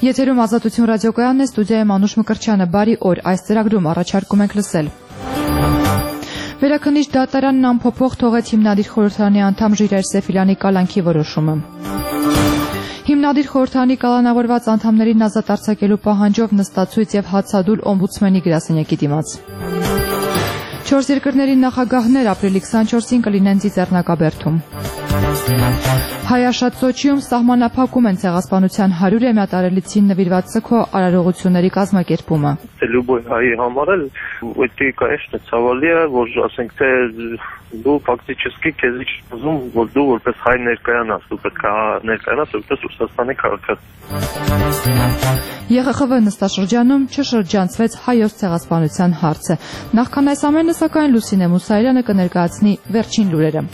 Եթերում Ազատություն ռադիոկայանն է, ստուդիայում Անուշ Մկրտչյանը, բարի օր, այս ծրագրում առաջարկում ենք լսել։ Վերաքննիչ դատարանն անփոփոխ թողեց հիմնադիր խորհրդարանի անդամ Ժիրայր Սեֆիլյանի կալանքի որոշումը։ Հիմնադիր խորհրդարանի կալանավորված անդամներին ազատ արձակելու պահանջով նստացույց եւ հացադուլ օմբուդսմենի գրասենյակի դիմաց։ 4 երկրների նախագահներ ապրիլի 24-ին կլինեն Ծիծեռնակաբերդում։ Հայաշատ Սոչիում սահմանափակում են ցեղասպանության 100-ամյա տարելիցին նվիրված սգո արարողությունների կազմակերպումը։ Любой հայի համար էլ это, конечно, ցավալի է, որ ասենք թե դու ֆակտически քեզ ուզում, որ դու որպես հայ ներկայանաս, դու պետք է ներկայանաս որպես Ռուսաստանի քաղաքացի։ ԵԽԽՎ նստաշրջանում չշրջանցվեց հայոց ցեղասպանության հարցը։ Նախքան այս ամենը, սակայն Լուսինե Մուսայելյանը կներկայացնի վերջին լուրերը։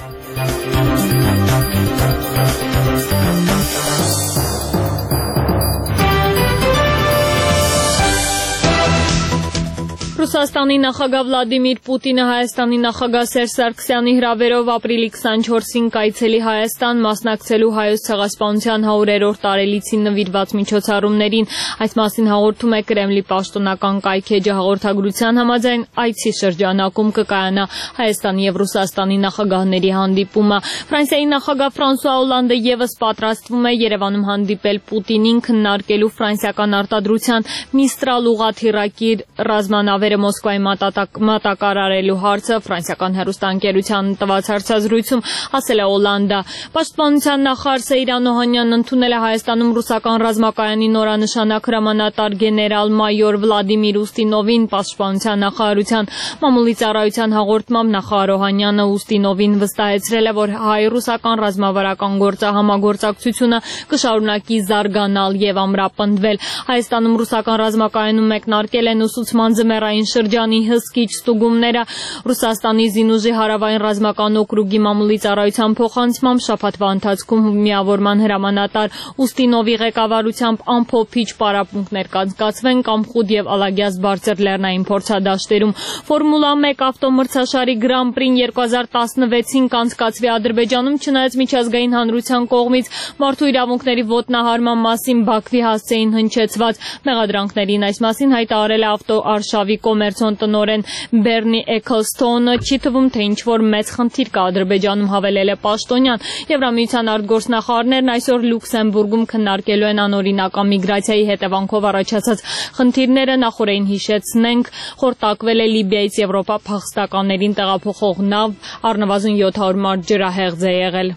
Ռուսաստանի նախագահ Վլադիմիր Պուտինը Հայաստանի նախագահ Սերժ Սարգսյանի հրավերով ապրիլի 24-ին կայցելի Հայաստան մասնակցելու հայոց ցեղասպանության 100-րդ տարելիցին նվիրված միջոցառումներին։ Այս մասին հաղորդում է Կրեմլի պաշտոնական կայքէջը հաղորդագրության համաձայն այցի շրջանակում կկայանա Հայաստանի եւ Ռուսաստանի նախագահների հանդիպումը։ Ֆրանսիայի նախագահ Ֆրանսուଆ Օլանդը եւս պատրաստվում է Երևանում հանդիպել Պուտինին քննարկելու ֆրանսիական արտադրության Միստրալ ուղղաթիռակիր ռազմանավեր Մոսկվայի մատակարարելու հարցը ֆրանսիական հեռուստաընկերության տված հարցազրույցում ասել է Օլանդը։ Պաշտպանության նախարար Սեյրան Օհանյանն ընդունել է Հայաստանում ռուսական ռազմակայանի նորանշանակ հրամանատար գեներալ-մայոր Վլադիմիր Ուստինովին։ Պաշտպանության նախարարության մամուլի ծառայության հաղորդմամբ նախարար Օհանյանը Ուստինովին վստահեցրել է, որ հայ-ռուսական ռազմավարական համագործակցությունը կշարունակի զարգանալ եւ ամրապնդվել։ Հայաստանում ռուսական ռազմակայանում մեկնարկել են ուսուցման ձմեռային շրջանի հսկիչ ստուգումները։ Ռուսաստանի Զինուժի հարավային ռազմական օկրուգի մամուլի ծառայության փոխանցմամբ շաբաթվա ընթացքում միավորման հրամանատար Ուստինովի ղեկավարությամբ ամփոփիչ պարապմունքներ կանցկացվեն Կամխուտ եւ Ալագյազ բարձր լեռնային փորձադաշտերում։ Ֆորմուլա 1 ավտոմրցաշարի Գրան-պրին 2016-ին կանցկացվի Ադրբեջանում, չնայած միջազգային հանրության կողմից մարդու իրավունքների ոտնահարման մասին Բաքվի հասցեին հնչեցված մեղադրանքներին այս մասին հայտարարել է ավտոարշավի կոմերցիոն տնօրեն Բերնի Էքլստոնը, չի թվում, թե ինչ-որ մեծ խնդիր կա Ադրբեջանում, հավելել է պաշտոնյան։ Եվրամիության արտգործնախարարներն այսօր Լյուքսեմբուրգում քննարկելու են անօրինական միգրացիայի հետևանքով առաջացած խնդիրները։ Նախորդին հիշեցնենք, խորտակվել է Լիբիայից Եվրոպա փախստականներին տեղափոխող նավ, առնվազն 700 մարդ ջրահեղձ է եղել։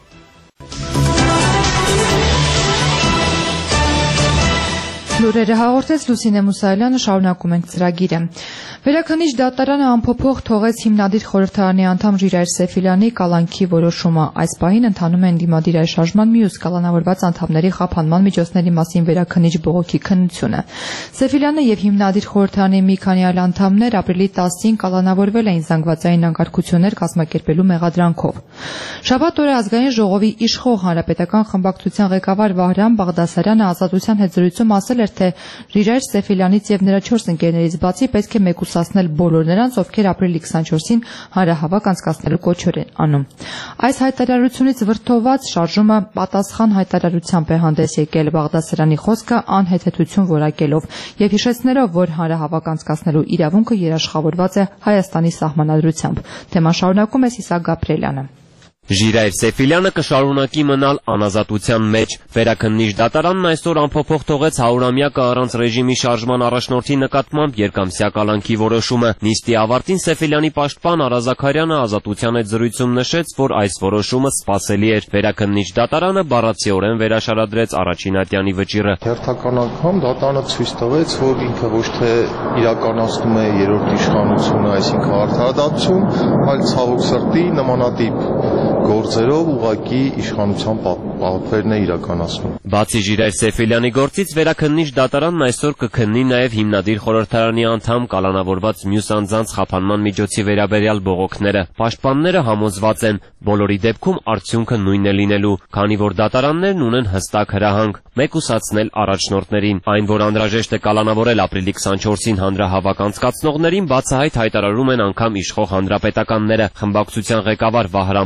Լուրերը հաղորդեց Լուսինե Մուսայելյանը, շարունակում ենք ծրագիրը։ Վերաքննիչ դատարանը անփոփոխ թողեց հիմնադիր խորհրդարանի անդամ Ժիրայր Սեֆիլյանի կալանքի որոշումը։ Այս պահին ընթանում է ընդդիմադիր այլշարժման մյուս կալանավորված անդամների խափանման միջոցների մասին վերաքննիչ բողոքի քննությունը։ Սեֆիլյանը եւ հիմնադիր խորհրդարանի մի քանի այլ անդամներ ապրիլի 10-ին կալանավորվել էին զանգվածային անկարգություններ կազմակերպելու մեղադրանքով։ Շաբաթ օրը ազգային ժողովի իշխող հանրապետական խմբակցության ղեկավար Վահրամ Բաղդասարյանը ազատության հետ զրույցում ասել էր, թե Ժիրայր Սեֆիլյանից եւ նրա 4 ընկերներից բացի պետք է մեկուսացնել բոլոր նրանց, ովքեր ապրիլի 24-ին հանրահավաք անցկացնելու կոչեր են անում։ Այս հայտարարությունից վրդոված շարժումը պատասխան հայտարարությամբ է հանդես եկել Բաղդասարյանի խոսքը անհեթեթություն որակելով եւ հիշեցնելով, որ հանրահավաք անցկացնելու իրավունքը երաշխավորված է Հայաստանի սահմանադրությամբ։ Թեման շարունակում է Իսակ Գաբրելյանը։ Ժիրայր Սեֆիլյանը կշարունակի մնալ անազատության մեջ։ Վերաքննիչ դատարանն այսօր անփոփոխ թողեց 100-ամյակը առանց ռեժիմի շարժման առաջնորդի նկատմամբ երկամսյա կալանքի որոշումը։ Նիստի ավարտին Սեֆիլյանի պաշտպան Արա Զաքարյանը ազատության հետ զրույցում նշեց, որ այս որոշումը սպասելի էր։ Վերաքննիչ դատարանը բառացիորեն վերաշարադրեց Առաջինատյանի վճիռը։ Հերթական անգամ դատարանը ցույց տվեց, որ ինքը ոչ թե իրականացնում է երրորդ իշխանությունը, այսինքն արդարադատություն, այլ ցավոք սրտի նմանատիպ գործերով ուղղակի իշխանության պատվերն է իրականացնում։ Բացի Ժիրայր Սեֆիլյանի գործից վերաքննիչ դատարանն այսօր կքննի նաև հիմնադիր խորհրդարանի անդամ կալանավորված մյուս անձանց խափանման միջոցի վերաբերյալ բողոքները։ Պաշտպանները համոզված են, բոլորի դեպքում արդյունքը նույնն է լինելու, քանի որ դատարաններն ունեն հստակ հրահանգ՝ մեկուսացնել առաջնորդներին։ Այն, որ անհրաժեշտ է կալանավորել ապրիլի 24-ին հանրահավաք անցկացնողներին, բացահայտ հայտարարում են անգամ իշխող հանրապետականները։ Խմբակցության ղեկավար Վահրամ Բաղդասարյանը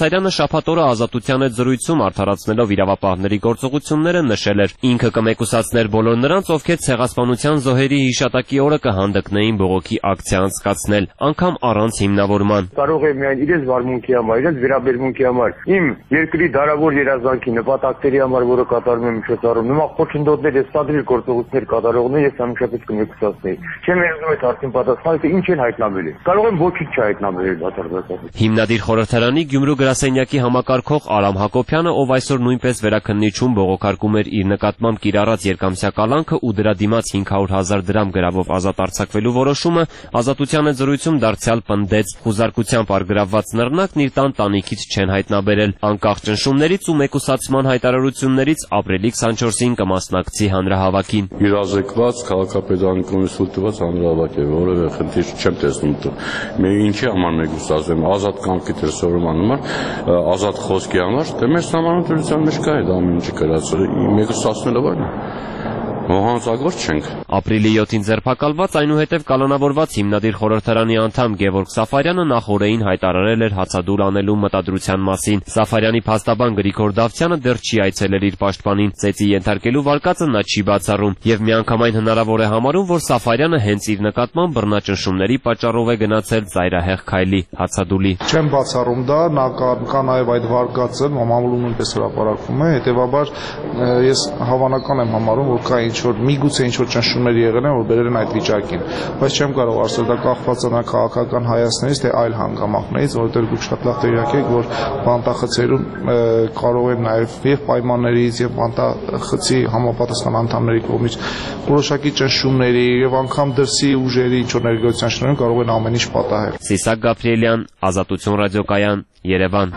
Սաֆարյանը շաբաթ օրը Ազատության հետ զրույցում արդարացնելով իրավապահների գործողությունները նշել էր. ինքը կմեկուսացներ բոլոր նրանց, ովքեր ցեղասպանության զոհերի հիշատակի օրը կհանդգնեին բողոքի ակցիա անցկացնել, անգամ առանց հիմնավորման։ Կարող է միայն իրենց վարմունքի համար, իրենց վերաբերմունքի համար, իմ երկրի դարավոր երազանքի նպատակների համար, որը կատարում է միջոցառում, նման խոչընդոտներ եւ սադրիլ գործողություններ կատարողներ եւ ամենաշատից կմեկուսացնեի։ Չեմ երազում այդ արդեն պատասխանը, թե ինչ են հայտնաբերել։ Կարող եմ ոչինչ չհայտնաբերել դատարկ։ Հիմնադիր խորհրդարանի Գյումրու գրասենյակի համակարգող Արամ Հակոբյանը, ով այսօր նույնպես վերաքննիչում բողոքարկում էր իր նկատմամբ կիրառած երկամսյա կալանքը ու դրա դիմաց 500,000 դրամ գրավով ազատ արձակվելու որոշումը, Ազատության հետ զրույցում դարձյալ պնդեց. խուզարկությամբ արգրավված նռնակն իր տանիքից չեն հայտնաբերել։ Անկախ ճնշումներից ու մեկուսացման հայտարարություններից ապրիլի 24-ին կմասնակցի հանրահավաքին։ Իրազեկված քաղաքապետարանի կողմից տված հանրահավաք է, որևէ խնդիր չեմ տեսնում։ Ինչի համար մեկուսացում, ազատ կամքի դրսևորման համար, ազատ խոսքի համար, դե մեր սահմանադրության մեջ կա այդ ամեն ինչը գրածը, մեկուսացնելով այն։ Ոհանցագործ չենք։ Ապրիլի 7-ին ձերբակալված, այնուհետև կալանավորված հիմնադիր խորհրդարանի անդամ Գևորգ Սաֆարյանը նախօրեին հայտարարել էր հացադուլ անելու մտադրության մասին։ Սաֆարյանի փաստաբան Գրիգոր Դավթյանը դեռ չի այցելել իր պաշտպանին, ծեծի ենթարկելու վարկածը նա չի բացառում եւ միանգամայն հնարավոր է համարում, որ Սաֆարյանը հենց իր նկատմամբ բռնաճնշումների պատճառով է գնացել ծայրահեղ քայլի հացադուլի։ Չեմ բացառում դա, կա նաեւ այդ վարկածը, մամուլում նույնպես հրապարակվում է, հետեւաբար ես հավանական եմ համարում, որ կա միգուցե ինչ-որ ճնշումներ եղել են, որ բերել են այդ վիճակին, բայց չեմ կարող ասել դա կախված է քաղաքական հայացքներից, թե այլ հանգամանքներից, որովհետև դուք շատ լավ տեղյակ եք, որ բանտախցերում կարող են նաև եւ պայմաններից եւ բանտախցի համապատասխան անդամների կողմից որոշակի ճնշումների եւ անգամ դրսի ուժերի ինչ-որ ներգործության շնորհիվ կարող են ամեն ինչ պատահել։ Սիսակ Գաբրիելյան, Ազատություն ռադիոկայան, Երևան։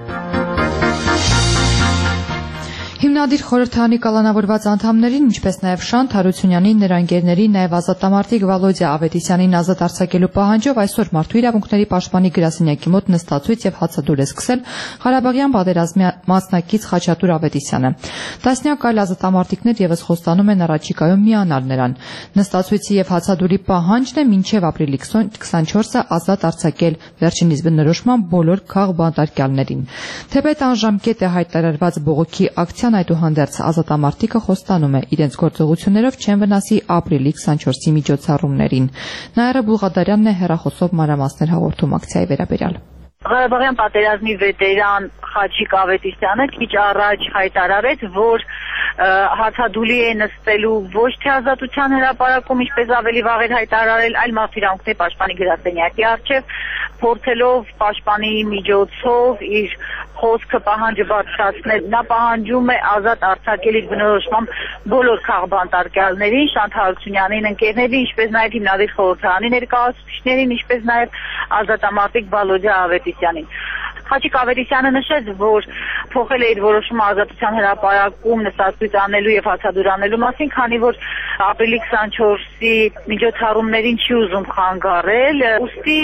Հիմնադիր խորհրդարանի կալանավորված անդամներին, ինչպես նաև Շանթ Հարությունյանին, նրա ընկերներին, նաև ազատամարտիկ Վալոդիա Ավետիսյանին ազատ արձակելու պահանջով այսօր Մարդու իրավունքների պաշտպանի գրասենյակի մոտ նստացույց եւ հացադուլ է սկսել Ղարաբաղյան պատերազմի մասնակից Խաչատուր Ավետիսյանը։ Տասնյակ այլ ազատամարտիկներ եւս խոստանում են առաջիկայում միանալ նրան։ Նստացույցի եւ հացադուլի պահանջն է մինչեւ ապրիլի 24-ը ազատ արձակել վերջինիս բնորոշման բոլոր քաղբանտարկյալներին։ Թեպետ անժամկետ է հայտարարված բողոքի ակցիան, այդուհանդերձ ազատամարտիկը խոստանում է իրենց գործողություններով չեն վնասի ապրիլի 24-ի միջոցառումներին։ Նաիրա Բուլղադարյանն է հեռախոսով մանրամասներ հաղորդում ակցիայի վերաբերյալ։ Ղարաբաղյան պատերազմի վետերան Խաչիկ Ավետիսյանը քիչ առաջ հայտարարեց, որ հացադուլի է նստելու ոչ թե Ազատության հրապարակում, ինչպես ավելի վաղ էր հայտարարել, այլ Մարդու իրավունքների պաշտպանի գրասենյակի առջև, փորձելով պաշտպանի միջոցով իր խոսքը պահանջը բարձրացնել։ Նա պահանջում է ազատ արձակել իր բնորոշմամբ բոլոր քաղբանտարկյալներին, Շանթ Հարությունյանին, ընկերներին, ինչպես նաև հիմնադիր խորհրդարանի ներկայացուցիչներին, ինչպես նաև ազատամարտիկ Վալոդիա Ավետիսյանին։ Խաչիկ Ավետիսյանը նշեց, որ փոխել է իր որոշումը Ազատության հրապարակում նստածույց անելու եւ հացադուլ անելու մասին, քանի որ ապրիլի 24-ի միջոցառումներին չի ուզում խանգարել, ուստի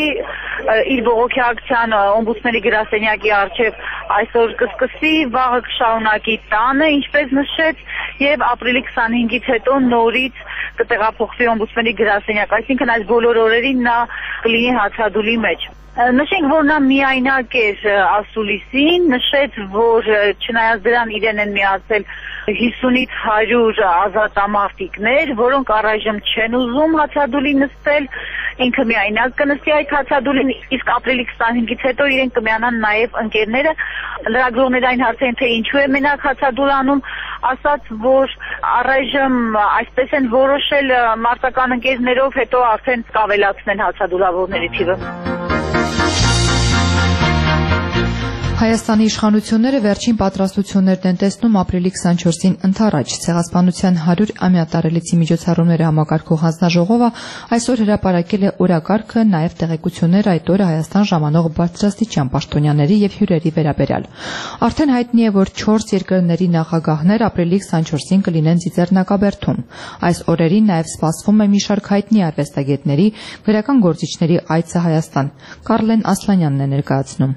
իր բողոքի ակցիան օմբուդսմենի գրասենյակի առջև այսօր կսկսի, վաղը կշարունակի տանը, ինչպես նշեց, եւ ապրիլի 25-ից հետո նորից կտեղափոխվի օմբուդսմենի գրասենյակ, այսինքն այս բոլոր օրերին նա կլինի հացադուլի մեջ։ Նշենք, որ նա միայնակ էր ասուլիսին, նշեց, որ չնայած դրան իրեն են միացել 50-ից 100 ազատամարտիկներ, որոնք առայժմ չեն ուզում հացադուլի նստել, ինքը միայնակ կնստի այդ հացադուլին, իսկ ապրիլի 25-ից հետո իրեն կմիանան նաև ընկերները։ Լրագրողները այն հարցեն, թե ինչու է մենակ հացադուլ անում, ասաց, որ առայժմ այսպես են որոշել մարտական ընկերներով, հետո արդեն կավելացնեն հացադուլավորների թիվը։ Հայաստանի իշխանությունները վերջին պատրաստություններն են տեսնում ապրիլի 24-ին ընդառաջ ցեղասպանության 100-ամյա տարելիցի միջոցառումների համակարգող հանձնաժողովը այսօր հրապարակել է օրակարգը, նաև տեղեկություններ այդ օրը Հայաստան ժամանող բարձրաստիճան պաշտոնյաների եւ հյուրերի վերաբերյալ։ Արդեն հայտնի է, որ 4 երկրների նախագահներ ապրիլի 24-ին կլինեն Ծիծեռնակաբերդում։ Այս օրերին նաև սպասվում է մի շարք հայտնի արվեստագետների, գրական գործիչների այցը Հայաստան։ Կարլեն Ասլանյանն է ներկայացնում։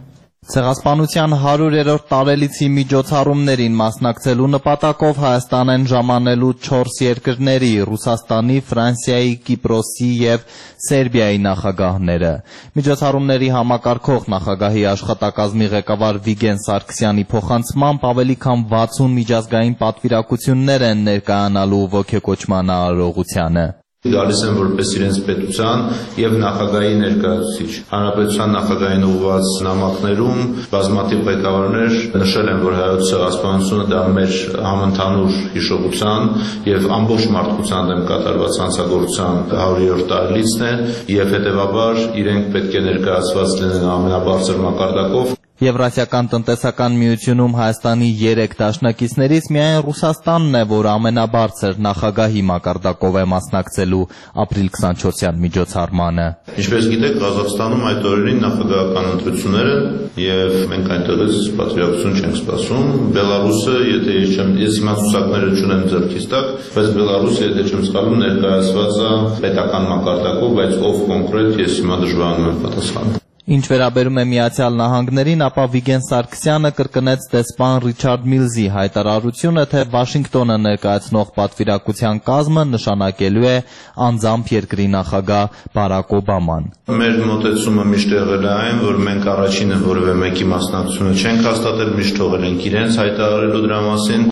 Ցեղասպանության 100-րդ տարելիցի միջոցառումներին մասնակցելու նպատակով Հայաստան են ժամանելու 4 երկրների՝ Ռուսաստանի, Ֆրանսիայի, Կիպրոսի և Սերբիայի նախագահները։ Միջոցառումների համակարգող նախագահի աշխատակազմի ղեկավար Վիգեն Սարգսյանի փոխանցմամբ ավելի քան 60 միջազգային պատվիրակություններ են ներկայանալու ոգեկոչման արարողությանը։ Գալիս են որպես իրենց պետության եւ նախագահի ներկայացուցիչ։ Հանրապետության նախագահին ուղղված նամակներում բազմաթիվ ղեկավարներ նշել են, որ հայոց ցեղասպանությունը դա մեր համընդհանուր հիշողության եւ ամբողջ մարդկության դեմ կատարված հանցագործության 100-րդ տարելիցն է եւ հետեւաբար իրենք պետք է ներկայացված լինեն ամենաբարձր մակարդակով։ Եվրասիական տնտեսական միությունում Հայաստանի 3 դաշնակիցներից միայն Ռուսաստանն է, որ ամենաբարձր նախագահի մակարդակով է մասնակցելու ապրիլ 24-յան միջոցառմանը։ Ինչպես գիտեք, Ղազախստանում այդ օրերին նախագահական ընտրություններ են եւ մենք այնտեղից պատվիրակություն չենք սպասում։ Բելարուսը, եթե ես հիմա ցուցակները չունեմ ձեռքիս տակ, բայց Բելարուսը, եթե չեմ սխալվում, ներկայացված է պետական մակարդակով, բայց ով կոնկրետ ես հիմա դժվարանում եմ պատասխանել։ Ինչ վերաբերում է Միացյալ Նահանգներին, ապա Վիգեն Սարգսյանը կրկնեց դեսպան Ռիչարդ Միլզի հայտարարությունը, թե Վաշինգտոնը ներկայացնող պատվիրակության կազմը նշանակելու է անձամբ երկրի նախագահ Բարակ Օբաման։ Մեր մոտեցումը միշտ եղել է այն, որ մենք առաջինը որևէ մեկի մասնակցությունը չենք հաստատել, միշտ թողել ենք իրենց հայտարարելու դրա մասին։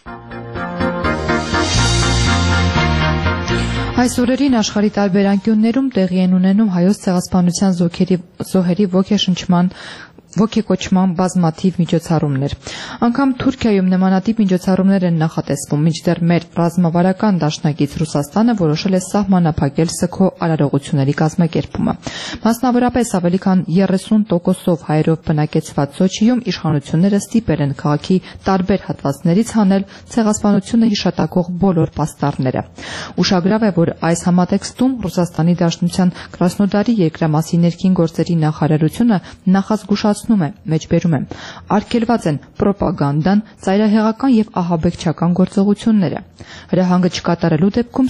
Այս օրերին աշխարհի տարբեր անկյուններում տեղի են ունենում հայոց ցեղասպանության զոհերի ոգեկոչման բազմաթիվ միջոցառումներ։ Անգամ Թուրքիայում նմանատիպ միջոցառումներ են նախատեսվում, մինչդեռ մեր ռազմավարական դաշնակից Ռուսաստանը որոշել է սահմանափակել ՍՔՕ արարողությունների կազմակերպումը։ Մասնավորապես ավելի քան 30%-ով հայերով բնակեցված Սոչիում իշխանությունները ստիպել են քաղաքի տարբեր հատվածներից հանել ցեղասպանությունը հիշատակող բոլոր պաստառները։ Ուշագրավ է, որ այս համատեքստում Ռուսաստանի Դաշնության Կրասնոդարի երկրամասի ներքին գործերի նախարարությունը նախազգուշացնում մեջբերում է, արգելված են պրոպագանդան, ծայրահեղական եւ ահաբեկչական գործողությունները։ Հրահանգը չկատարելու դեպքում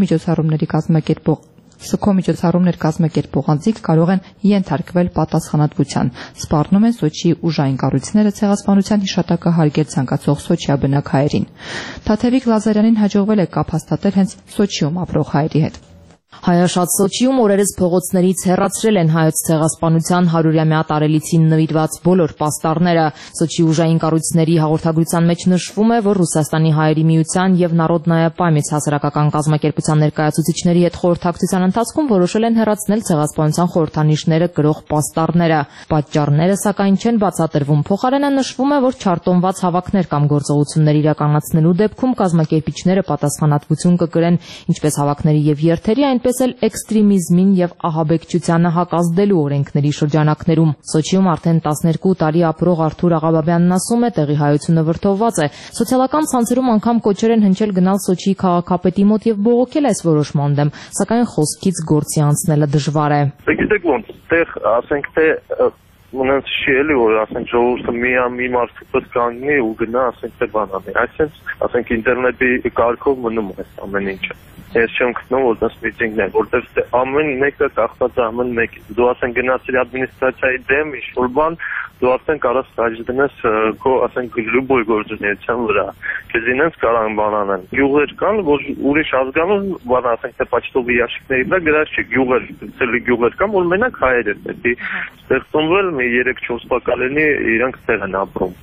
ՍՔՕ միջոցառումներ կազմակերպող անձիկ կարող են ենթարկվել պատասխանատվության, սպառնում են Սոչիի ուժային կառույցները ցեղասպանության հիշատակը հարգել ցանկացող Սոչիա բնակահայերին։ Թաթևիկ Լազարյանին հաջողվել է կապ հաստատել հենց Սոչիում ապրող հայերի հետ։ Հայաշատ Սոչիում օրերս փողոցներից հեռացրել են հայոց ցեղասպանության 100-ամյա տարելիցին նվիրված բոլոր պաստառները։ Սոչի ուժային կառույցների հաղորդագրության մեջ նշվում է, որ Ռուսաստանի հայերի միության եւ Նարոդնայա պամյաց հասարակական կազմակերպության ներկայացուցիչների հետ խորհրդակցության ընթացքում որոշել են հեռացնել ցեղասպանության խորհրդանիշները կրող պաստառները։ Պատճառները սակայն չեն բացատրվում։ Փոխարենը նշվում է, որ չարտոնված հավաքներ կամ գործողություններ իրականացնելու դեպքում կազմակերպիչները պատասխանատվություն կկրեն ինչպես հավաքների եւ երթերի, այնպես էլ էքստրեմիզմին եւ ահաբեկչությանը հակազդելու օրենքների շրջանակներում։ Սոչիում արդեն 12 տարի ապրող Արթուր Աղաբաբյանն ասում է, տեղի հայությունը վրդովված է։ Սոցիալական ցանցերում անգամ կոչեր են հնչել գնալ Սոչիի քաղաքապետի մոտ եւ բողոքել այս որոշման դեմ, սակայն խոսքից գործի անցնելը դժվար է։ Գիտեք ոնց, տեղ ասենք թե ունենց չի էլի, որ ասենք ժողովուրդը մի մարդու պես կանգնի ու գնա ասենք թե բան անի։ Այսինքն ասենք ինտերնետի կարգով մնում է ամեն ինչը։ Ես չեմ գտնում որ դες միտինգներ, որտեղ ամեն մեկը կախված է ամեն մեկից։ Դու ասենք գնացիր ադմինիստրացիայի դեմ ինչ-որ բան, դու ասենք կարաս խաչ դնես քո ասենք լուբոյ գործունեության վրա։ Քեզ ինձ կարող են բան անեն։ Գյուղեր կան, որ ուրիշ ազգանուն բան ասենք թե պաչտովի ящикների վրա գրած չի գյուղեր, ցելի գյուղեր կան, որ մենակ հայեր են, պետք է ստեղծվել մի 3-4 բակալենի իրանք տեղ են ապրում։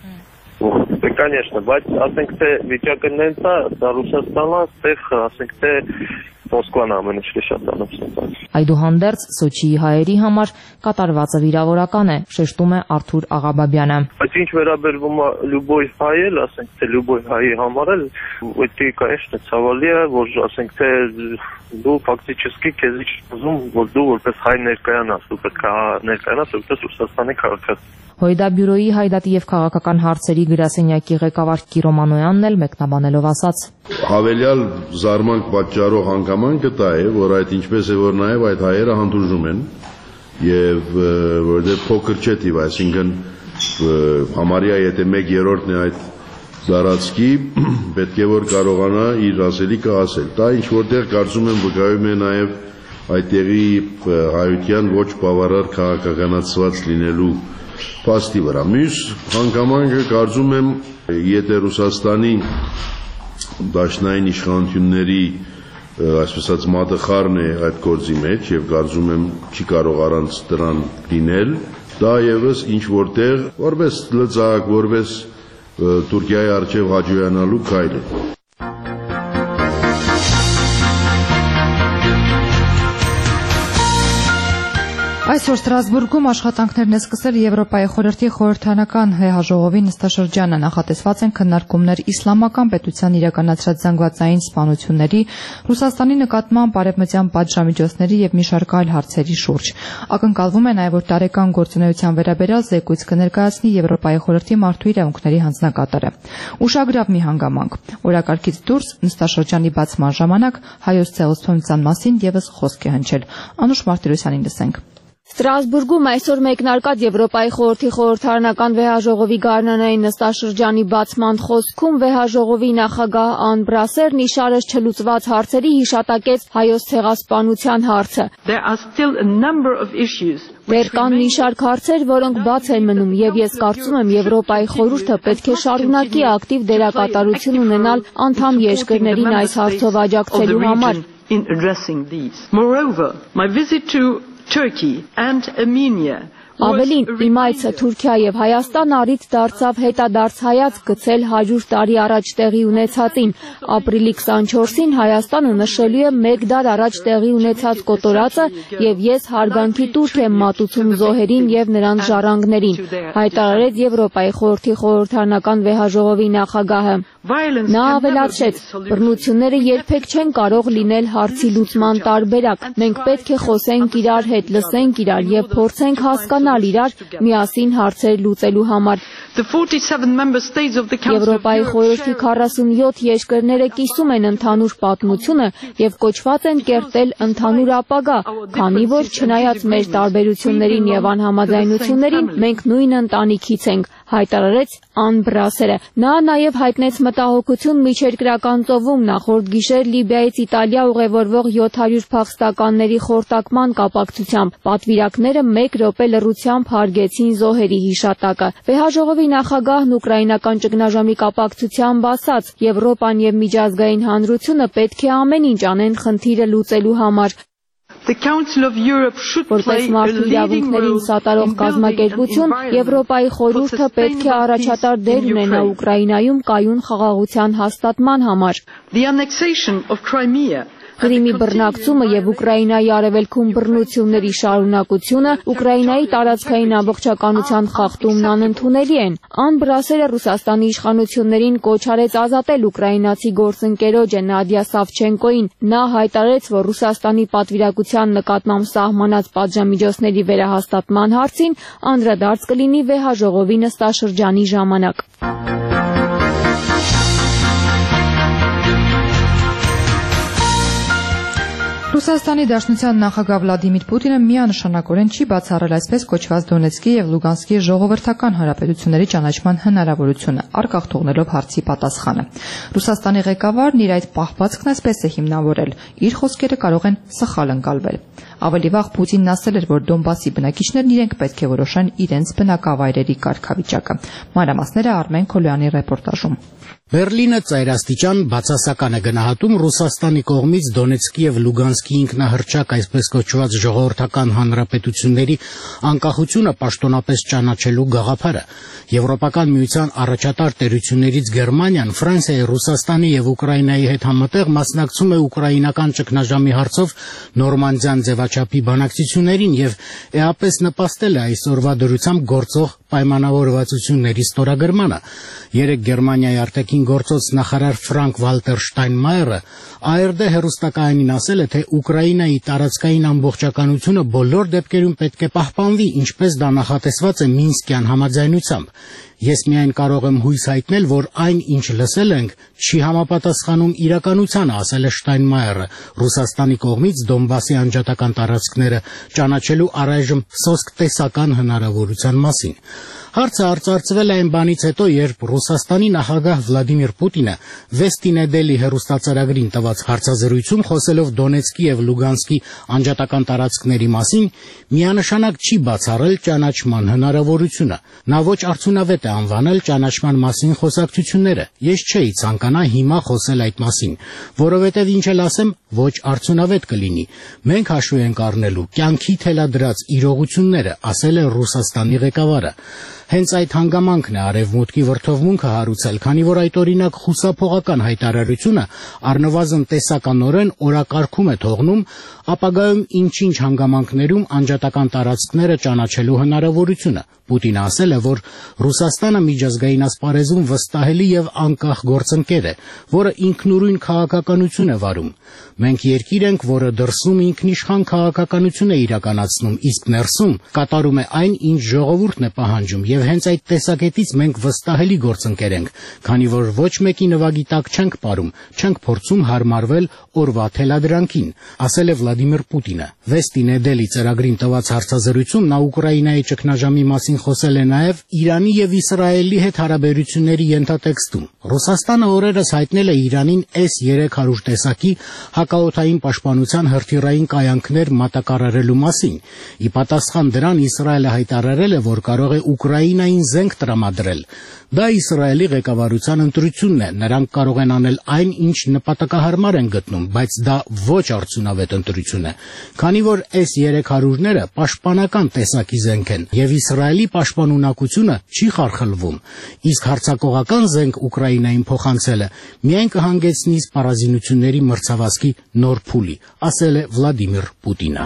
Конечно, բայց ասենք թե վիճակը նենց է, դա Ռուսաստանը, տեղ ասենք թե Մոսկվան ամեն ինչ շատ անընդհատ։ Այդուհանդերձ Սոչիի հայերի համար կատարվածը վիրավորական է, շեշտում է Արթուր Աղաբաբյանը։ Բայց ինչ վերաբերվում է լուբոյ հայել, ասենք թե լուբոյ հայի համար էլ, это, конечно, ցավալի է, որ ասենք թե դու ֆակտически քեզ ուզում, որ դու որպես հայ ներկայանաս, դու պետք է ներկայանաս որպես Ռուսաստանի քաղաքացի։ Հույդա բյուրոյի հայդատի եւ քաղաքական հարցերի գրասենյակի ղեկավար Կիրո Մանոյանն էլ մեկնաբանելով ասաց. Հավելյալ զարմանք պատճառող հանգամանքը դա է, որ այդ ինչպես է որ նաեւ այդ հայերը հանդուրժում են եւ որտեղ փոքր չէ տիվ, այսինքն համարյա եթե 1/3-ն է այդ դարածքի, պետք է որ կարողանա իր ասելիքը ասել։ Դա ինչ որտեղ կարծում եմ վկայում է նաեւ այդտեղի հայության ոչ բավարար քաղաքականացված լինելու փաստի վրա։ Մյուս հանգամանքը կարծում եմ, եթե Ռուսաստանի դաշնային իշխանությունների այսպես մատխարն է այդ գործի մեջ եւ կարծում եմ չի կարող առանց դրան լինել, դա եւս ինչ որտեղ որպես լծակ, որպես Թուրքիայի արչեւ հաջողանալու քայլ է։ Այսօր Ստրասբուրգում աշխատանքներն է սկսել Եվրոպայի խորհրդի խորհրդարանական հեհաժողովի նստաշրջանը, նախատեսված են քննարկումներ իսլամական պետության իրականացրած զանգվածային սպանությունների, Ռուսաստանի նկատմամբ արևմտյան պատժամիջոցների եւ մի շարք այլ հարցերի շուրջ։ Ակնկալվում է նաեւ, որ տարեկան գործունեության վերաբերյալ զեկույց կներկայացնի Եվրոպայի խորհրդի մարդու իրավունքների հանձնակատարը։ Ուշագրավ մի հանգամանք։ Օրակարգից դուրս նստաշրջանի բացման ժամանակ հայոց ցեղասպանության մասին եւս խոսք է հնչել։ Անուշ Մարտիրոսյանին լսենք։ Ստրասբուրգում այսօր մեկնարկած Եվրոպայի խորհրդի խորհրդարանական վեհաժողովի գարնանային նստաշրջանի բացման խոսքում վեհաժողովի նախագահ Ան Բրասերն իշարս չլուծված հարցերի հիշատակեց հայոց ցեղասպանության հարցը։ Դեռ կան մի շարք հարցեր, որոնք բաց են մնում, եւ ես կարծում եմ Եվրոպայի խորհուրդը պետք է շարունակի ակտիվ դերակատարություն ունենալ անդամ երկրներին այս հարցով աջակցելու համար։ Turkey and Armenia. Ավելին, իմ այցը Թուրքիա եւ Հայաստան առիթ դարձավ հետադարձ հայացք գցել 100 տարի առաջ տեղի ունեցածին։ Ապրիլի 24-ին Հայաստանը նշելու է 1 դար առաջ տեղի ունեցած կոտորածը եւ ես հարգանքի տուրք եմ մատուցում զոհերին եւ նրանց ժառանգներին, հայտարարեց Եվրոպայի խորհրդի խորհրդարանական վեհաժողովի նախագահը։ Նա ավելացրեց, բռնությունները երբեք չեն կարող լինել հարցի լուծման տարբերակ։ Մենք պետք է խոսենք իրար հետ, լսենք իրար եւ փորձենք հասկանալ իրար միասին հարցեր լուծելու համար։ Եվրոպայի խորհրդի 47 երկրները կիսում են ընդհանուր պատմությունը եւ կոչված են կերտել ընդհանուր ապագա, քանի որ չնայած մեր տարբերություններին եւ անհամաձայնություններին մենք նույն ընտանիքից ենք, հայտարարեց Ան Բրասերը։ Նա նաեւ հայտնեց մտահոգություն միջերկրական ծովում նախորդ գիշեր Լիբիայից Իտալիա ուղևորվող 700 փախստականների խորտակման կապակցությամբ։ Պատվիրակները 1 րոպե լռությամբ հարգեցին զոհերի հիշատակը։ Վեհաժողովի նախագահն ուկրաինական ճգնաժամի կապակցությամբ ասաց. Եվրոպան եւ միջազգային հանրությունը պետք է ամեն ինչ անեն խնդիրը լուծելու համար։ Որպես մարդու իրավունքներին սատարող կազմակերպություն, Եվրոպայի խորհուրդը պետք է առաջատար դեր ունենա Ուկրաինայում կայուն խաղաղության հաստատման համար։ Կրիմի բռնակցումը եւ Ուկրաինայի արևելքում բռնությունների շարունակությունը Ուկրաինայի տարածքային ամբողջականության խախտումն անընդունելի են։ Ան Բրասերը Ռուսաստանի իշխանություններին կոչ արեց ազատել ուկրաինացի գործընկերոջը Նադիա Սավչենկոին։ Նա հայտարարեց, որ Ռուսաստանի պատվիրակության նկատմամբ սահմանած պատժամիջոցների վերահաստատման հարցին անդրադարձ կլինի վեհաժողովի նստաշրջանի ժամանակ։ Ռուսաստանի Դաշնության նախագահ Վլադիմիր Պուտինը միանշանակորեն չի բացառել այսպես կոչված Դոնեցկի եւ Լուգանսկի ժողովրդական հանրապետությունների ճանաչման հնարավորությունը, առկախ թողնելով հարցի պատասխանը։ Ռուսաստանի ղեկավարն իր այդ պահվածքն այսպես է հիմնավորել. իր խոսքերը կարող են սխալ ընկալվել։ Ավելի վաղ Պուտինն ասել էր, որ Դոնբասի բնակիչներն իրենք պետք է որոշեն իրենց բնակավայրերի կարգավիճակը։ Մանրամասները Արմեն Քոլյանի ռեպորտաժում։ Բերլինը ծայրաստիճան բացասական է գնահատում Ռուսաստանի կողմից Դոնեցկի եւ Լուգանսկի ինքնահռչակ այսպես կոչված ժողովրդական հանրապետությունների անկախությունը պաշտոնապես ճանաչելու գաղափարը։ Եվրոպական միության առաջատար տերություններից Գերմանիան Ֆրանսիայի, Ռուսաստանի եւ Ուկրաինայի հետ համատեղ մասնակցում է ուկրաինական ճգնաժամի հարցով Նորմանդիան ձևաչափի բանակցություններին եւ էապես նպաստել է այսօրվա դրությամբ գործող պայմանավորվածությունների ստորագրմանը։ Երեք Գերմանիայի արտաքին գործոց նախարար Ֆրանկ Վալտեր Շտայնմայերը ARD հեռուստակայանին ասել է, թե Ուկրաինայի տարածքային ամբողջականությունը բոլոր դեպքերում պետք է պահպանվի, ինչպես դա նախատեսված է Մինսկյան համաձայնությամբ։ Ես միայն կարող եմ հույս հայտնել, որ այն, ինչ լսել ենք, չի համապատասխանում իրականությանը, ասել է Շտայնմայերը Ռուսաստանի կողմից Դոնբասի անջատական տարածքները ճանաչելու առայժմ սոսկ տեսական հնարավորության մասին։ Հարցը արծարծվել է այն բանից հետո, երբ Ռուսաստանի նախագահ Վլադիմիր Պուտինը Վեստի Նեդելի հեռուստացարագրին տված հարցազրույցում խոսելով Դոնեցկի եւ Լուգանսկի անջատական տարածքների մասին միանշանակ չի բացառել ճանաչման հնարավորությունը։ Նա ոչ արդյունավետ է անվանել ճանաչման մասին խոսակցությունները։ Ես չէի ցանկանա հիմա խոսել այդ մասին, որովհետեւ ինչ էլ ասեմ, ոչ արդյունավետ կլինի։ Մենք հաշվի ենք առնելու կյանքի թելադրած իրողությունները, ասել է Ռուսաստանի ղեկավարը։ Հենց այդ հանգամանքն է արևմուտքի վրդովմունքը հարուցել, քանի որ այդ օրինակ խուսափողական հայտարարությունը առնվազն տեսականորեն օրակարգում է թողնում ապագայում ինչ-ինչ հանգամանքներում անջատական տարածքները ճանաչելու հնարավորությունը։ Պուտինը ասել է, որ Ռուսաստանը միջազգային ասպարեզում վստահելի եւ անկախ գործընկեր է, որը ինքնուրույն քաղաքականություն է վարում։ Մենք երկիր ենք, որը դրսում ինքնիշխան քաղաքականություն է իրականացնում, իսկ ներսում կատարում է այն, ինչ ժողովուրդն է պահանջում, եւ հենց այդ տեսակետից մենք վստահելի գործընկեր ենք, քանի որ ոչ մեկի նվագի տակ չենք ապրում, չենք փորձում հարմարվել օրվա թելադրանքին, ասել է Վլադիմիր Պուտինը։ Վեստի Նեդելի ծրագրին տված հարցազրույցում նա Ուկրաինայի ճգնաժամի մասին խոսել է նաև Իրանի եւ Իսրայելի հետ հարաբերությունների ենթատեքստում։ Ռուսաստանը օրերս հայտնել է Իրանին S-300 տեսակի հակաօդային պաշտպանության հրթիռային կայանքներ մատակարարելու մասին։ Ի պատասխան դրան Իսրայելը հայտարարել է, որ կարող է Ուկրաինային զենք տրամադրել։ Դա Իսրայելի ղեկավարության ընտրությունն է։ Նրանք կարող են անել այն, ինչ նպատակահարմար են գտնում, բայց դա ոչ արդյունավետ ընտրություն է, քանի որ S-300-ները պաշտպանական տեսակի զենք են, եւ Իսրայելի պաշտպանունակությունը չի խարխլվում, իսկ հարձակողական զենք Ուկրաինային փոխանցելը միայն կհանգեցնի սպառազինությունների մրցավազքի նոր փուլի, ասել է Վլադիմիր Պուտինը։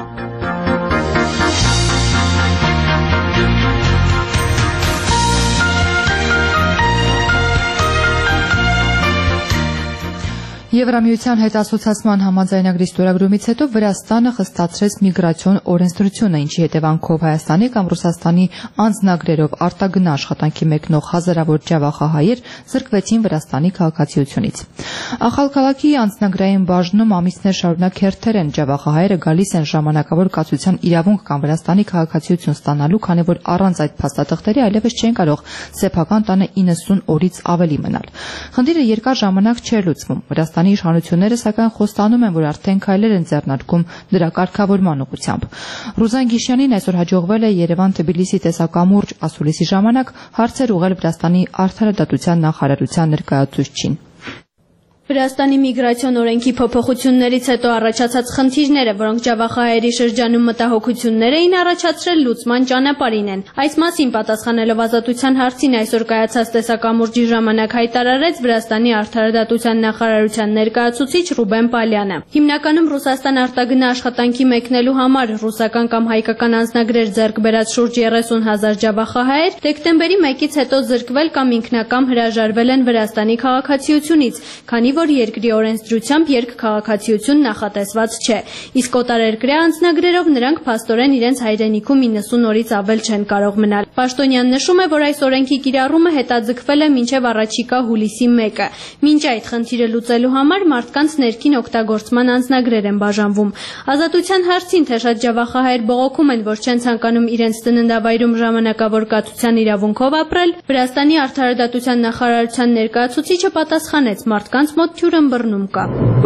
Եվրամիության հետ ասոցիացման համաձայնագրի ստորագրումից հետո Վրաստանը խստացրեց միգրացիոն օրենսդրությունը, ինչի հետևանքով Հայաստանի կամ Ռուսաստանի անձնագրերով արտագնա աշխատանքի մեկնող հազարավոր ջավախահայեր զրկվեցին Վրաստանի քաղաքացիությունից։ Ախալքալաքի անձնագրային բաժնում ամիսներ շարունակ հերթեր են ջավախահայերը գալիս են ժամանակավոր կացության իրավունք կամ Վրաստանի քաղաքացիություն ստանալու, քանի որ առանց այդ փաստաթղթերի այլևս չեն կարող սեփական տանը 90 օրից ավելի մնալ։ Խնդիրը երկար ժամանակ չէր լուծվում։ Վրաստանի իշխանությունները սակայն խոստանում են, որ արդեն քայլեր են ձեռնարկում դրա կարգավորման ուղղությամբ։ Ռուզան Գիշյանին այսօր հաջողվել է Երևան-Թբիլիսի տեսակամուրջ ասուլիսի ժամանակ հարցեր ուղղել Վրաստանի արդարադատության նախարարության ներկայացուցչին։ Վրաստանի միգրացիոն օրենքի փոփոխություններից հետո առաջացած խնդիրները, որոնք ջավախահայերի շրջանում մտահոգություններ էին առաջացրել, լուծման ճանապարհին են։ Այս մասին պատասխանելով Ազատության հարցին այսօր կայացած տեսակամուրջի ժամանակ հայտարարեց Վրաստանի արդարադատության նախարարության ներկայացուցիչ Ռուբեն Պալյանը։ Հիմնականում Ռուսաստան արտագնա աշխատանքի մեկնելու համար ռուսական կամ հայկական անձնագրեր ձեռք բերած շուրջ 30,000 ջավախահայեր դեկտեմբերի 1-ից հետո զրկվել կամ ինքնակամ հրաժարվել են Վրաստանի քաղաքացիությունից, քանի որ երկրի օրենսդրությամբ երկքաղաքացիություն նախատեսված չէ, իսկ օտարերկրյա անձնագրերով նրանք փաստորեն իրենց հայրենիքում 90 օրից ավել չեն կարող մնալ։ Պաշտոնյան նշում է, որ այս օրենքի կիրառումը հետաձգվել է մինչև առաջիկա հուլիսի 1-ը։ Մինչ այդ խնդիրը լուծելու համար մարդկանց ներքին օգտագործման անձնագրեր են բաժանվում։ Ազատության հարցին, թե շատ ջավախահայեր բողոքում են, որ չեն ցանկանում իրենց ծննդավայրում ժամանակավոր կացության իրավունքով ապրել, Վրաստանի արդարադատության նախարարության ներկայացուցիչը պատասխանեց, մարդկանց մոտ թյուրըմբռնում կա։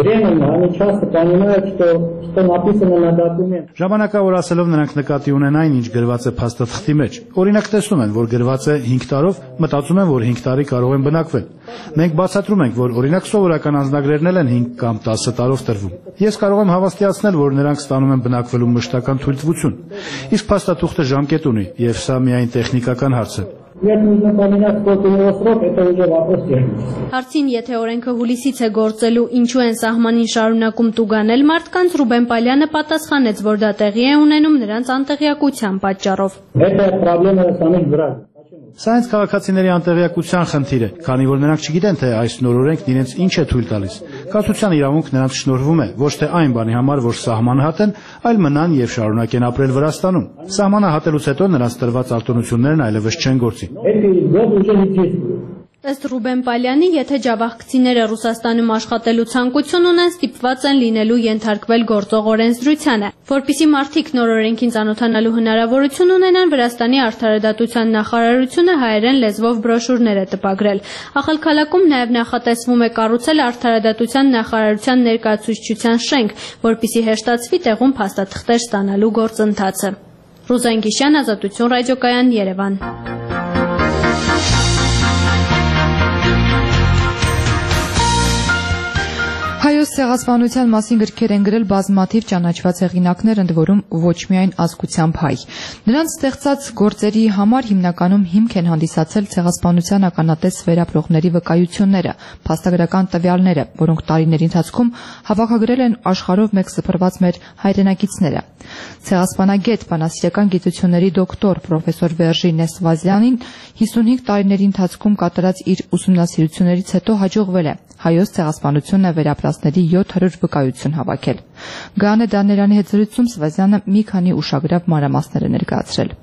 Ժամանակավոր ասելով նրանք նկատի ունեն այն, ինչ գրված է փաստաթղթի մեջ։ Օրինակ տեսնում են, որ գրված է 5 տարով, մտածում են, որ 5 տարի կարող են բնակվել։ Մենք բացատրում ենք, որ օրինակ սովորական անձնագրերն են 5 կամ 10 տարով տրվում։ Ես կարող եմ հավաստիացնել, որ նրանք ստանում են բնակվելու մշտական թույլտվություն։ Իսկ փաստաթուղթը ժամկետ ունի, եւ սա միայն տեխնիկական հարց է։ Հարցին, եթե օրենքը հուլիսից է գործելու, ինչու են սահմանին շարունակում տուգանել մարդկանց, Ռուբեն Պալյանը պատասխանեց, որ դա տեղի է ունենում նրանց անտեղյակության պատճառով։ Սա հենց քաղաքացիների անտեղյակության խնդիր է, քանի որ նրանք չգիտեն, թե այս նոր օրենքն իրենց ինչ է թույլ տալիս։ Կացության իրավունք նրանց շնորհվում է ոչ թե այն բանի համար, որ սահմանը հատեն, այլ մնան եւ շարունակեն ապրել Վրաստանում։ Սահմանը հատելուց հետո նրանց տրված արտոնություններն այլևս չեն գործի։ Ըստ Ռուբեն Պալյանի, եթե ջավախքցիները Ռուսաստանում աշխատելու ցանկություն ունեն, ստիպված են լինելու ենթարկվել գործող օրենսդրությանը, որպեսզի մարդիկ նոր օրենքին ծանոթանալու հնարավորություն ունենան, Վրաստանի արդարադատության նախարարությունը հայերեն լեզվով բրոշուրներ է տպագրել։ Ախալքալաքում նաև նախատեսվում է կառուցել արդարադատության նախարարության ներկայացուցչության շենք, որպեսզի հեշտացվի տեղում փաստաթղթեր ստանալու գործընթացը։ Ռուզան Գիշյան, Ազատություն ռադիոկայան, Երևան։ Հայոց ցեղասպանության մասին գրքեր են գրել բազմաթիվ ճանաչված հեղինակներ, ընդ որում ոչ միայն ազգությամբ հայ։ Նրանց ստեղծած գործերի համար հիմնականում հիմք են հանդիսացել ցեղասպանության ականատես վերապրողների վկայությունները, փաստագրական տվյալները, որոնք տարիների ընթացքում հավաքագրել են աշխարհով մեկ սփռված մեր հայրենակիցները։ Ցեղասպանագետ, բանասիրական գիտությունների դոկտոր պրոֆեսոր Վերժի Նեսվազյանին 55 տարիների ընթացքում կատարած իր ուսումնասիրություններից հետո հաջողվել է հայոց ցեղասպանությունը վերապրածների 700 վկայություն հավաքել։ Գայանե Դանելյանի հետ զրույցում Սվազյանը մի քանի ուշագրավ մանրամասներ է ներկայացրել։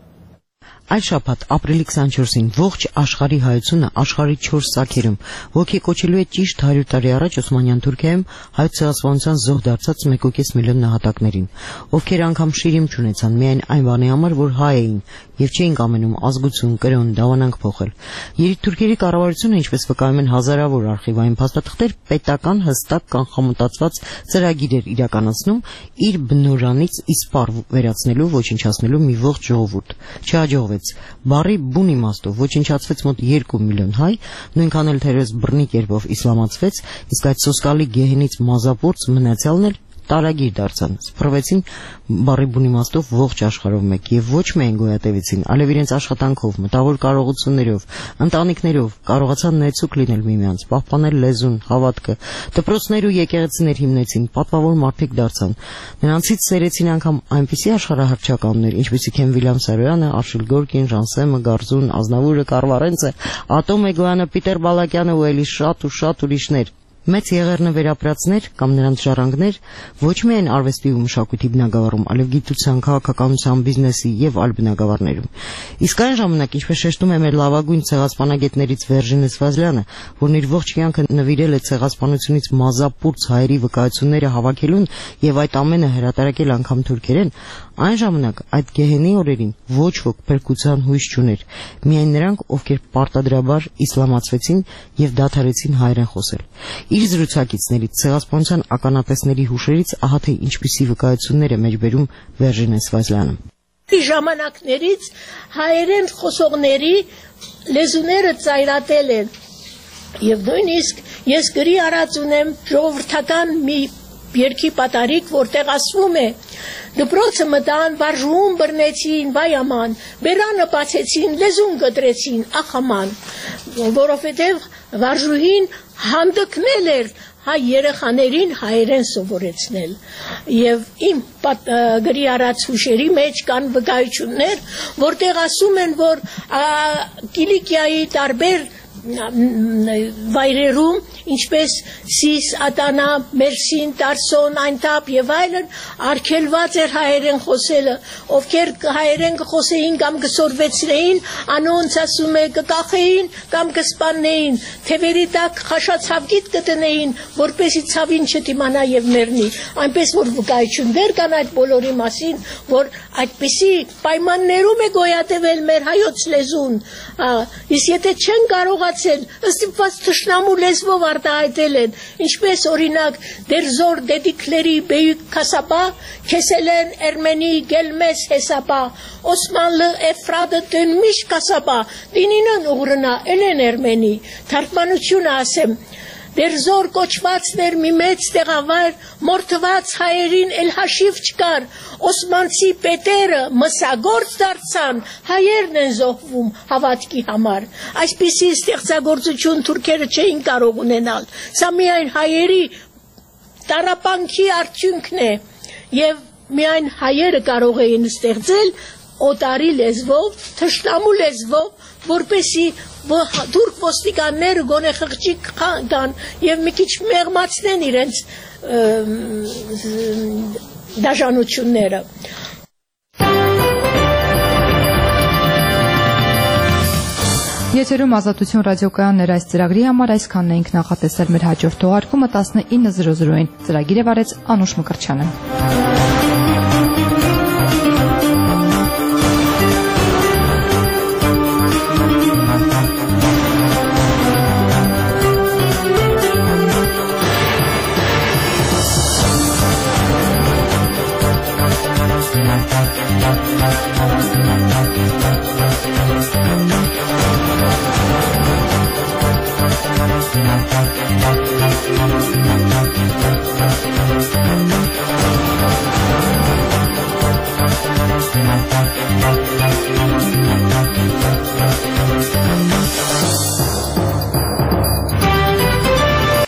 Այս շաբաթ ապրիլի 24-ին ողջ աշխարհի հայությունը աշխարհի 4 սարքերում ոգեկոչելու է ճիշտ 100 տարի առաջ Օսմանյան Թուրքիայում հայոց ցեղասպանության զոհ դարձած 1.5 միլիոն նահատակներին, ովքեր անգամ շիրիմ չունեցան միայն այն բանի համար, որ հայ էին եւ չէին կամենում ազգություն, կրոն, դավանանք փոխել։ Թուրքերի կառավարությունը, ինչպես վկայում են հազարավոր արխիվային փաստաթղթեր, պետական հստակ կանխամտածված ծրագիր էր իրականացնում իր բնորանից իսպառ վերացնելու, ոչնչացնելու մի ողջ ժողովուրդ։ Չհաջողվեց։ Բառի բուն իմաստով ոչնչացվեց մոտ 2 միլիոն հայ, նույնքան էլ թերևս բռնի կերպով իսլամացվեց, իսկ այդ սոսկալի գեհենից մազապուրց մնացյալն էլ տարագիր դարձան, սփռվեցին բառի բուն իմաստով ողջ աշխարհով մեկ եւ ոչ միայն գոյատևեցին, այլև իրենց աշխատանքով, մտավոր կարողություններով, ընտանիքներով կարողացան ներծուկ լինել միմյանց, պահպանել լեզուն, հավատքը, դպրոցներ ու եկեղեցիներ հիմնեցին, պատվավոր մարդիկ դարձան։ Նրանցից սերեցին անգամ այնպիսի աշխարհահռչականներ, ինչպիսիք են Վիլյամ Սարոյանը, Արշիլ Գորկին, Ժանսեմը, Գարզուն, Ազնավուրը, Կարվարենցը, Ատոմ Էգոյանը, Պիտեր Բալակյանը ու էլի շատ ուրիշներ։ Մեծ եղեռնը վերապրածներ կամ նրանց ժառանգներ ոչ միայն արվեստի ու մշակույթի բնագավառում, այլև գիտության, քաղաքականության, բիզնեսի եւ այլ բնագավառներում։ Իսկ այն ժամանակ, ինչպես շեշտում է մեր լավագույն ցեղասպանագետներից Վերժի Նեսվազյանը, որն իր ողջ կյանքը նվիրել է ցեղասպանությունից մազապուրց հայերի վկայությունները հավաքելուն եւ այդ ամենը հրատարակել անգամ թուրքերեն, այն ժամանակ այդ գեհենի օրերին ոչ ոք փրկության հույս չուներ, միայն նրանք, ովքեր պարտադրաբար իսլամացվեցին եւ դադարեցին հայերեն խոսել։ Իր զրուցակիցներից ցեղասպանության ականատեսների հուշերից ահա թե ինչպիսի վկայություններ է մեջբերում Վերժի Նեսվազյանը։ Ժամանակներից հայերեն խոսողների լեզուները ծայրատել են եւ նույնիսկ ես գրի արած ունեմ ժողովրդական մի երկի պատարիկ, որտեղ ասվում է դպրոցը մտան, վարժուհուն բռնեցին, վայ աման, բերանը բացեցին, լեզուն կտրեցին, ախ աման, որովհետև վարժուհին հանդգնել էր հայ երեխաներին հայերեն սովորեցնել եւ իմ գրի արած հուշերի մեջ կան վկայություններ, որտեղ ասում են, որ Կիլիկիայի տարբեր վայրերում, ինչպես Սիս, Ադանա, Մերսին, Տարսոն, Այնտապ եւ այլն, արգելված էր հայերեն խոսելը, ովքեր հայերեն կխոսեին կամ կսորվեցնեին, անոնց ասում է կկախեին կամ կսպաննեին, թևերի տակ խաշացավգիտ կտնեին, որպեսի ցավին չդիմանա եւ մեռնի, այնպես որ վկայություններ կան այդ բոլորի մասին, որ այդպիսի պայմաններում է գոյատևել մեր հայոց լեզուն, իսկ եթե չեն կարողացել, ստիպված թշնամու լեզվով արտահայտել են, ինչպես օրինակ դերզոր դեդիկլերի բեյük կասապա, քեսել են էրմենի գելմես հեսապա, Օսմանլը էֆրադը դնմիշ կասապա, դինինն ուղրնա, էլեն էրմենի, թարգմանությունը ասեմ, դերզոր կոչվածներ մի մեծ տեղավայր, մորթված հայերին էլ հաշիվ չկար, Օսմանցի պետերը մսագործ դարձան, հայերն են զոհվում հավատքի համար, այսպիսի ստեղծագործություն թուրքերը չէին կարող ունենալ, սա միայն հայերի տառապանքի արդյունքն է, եւ միայն հայերը կարող էին ստեղծել օտարի լեզվով, թշնամու լեզվով, որպեսի թուրք ոստիկանները գոնե խղճի կան եւ մի քիչ մեղմացնեն իրենց դաժանությունները։ Եթերում Ազատություն ռադիոկայաններ այս ծրագրի համար այսքանն էինք նախատեսել մեր հաջորդ թողարկումը 19:00-ին։ Ծրագիրը վարեց Անուշ Մկրտչյանը։ We'll be right back.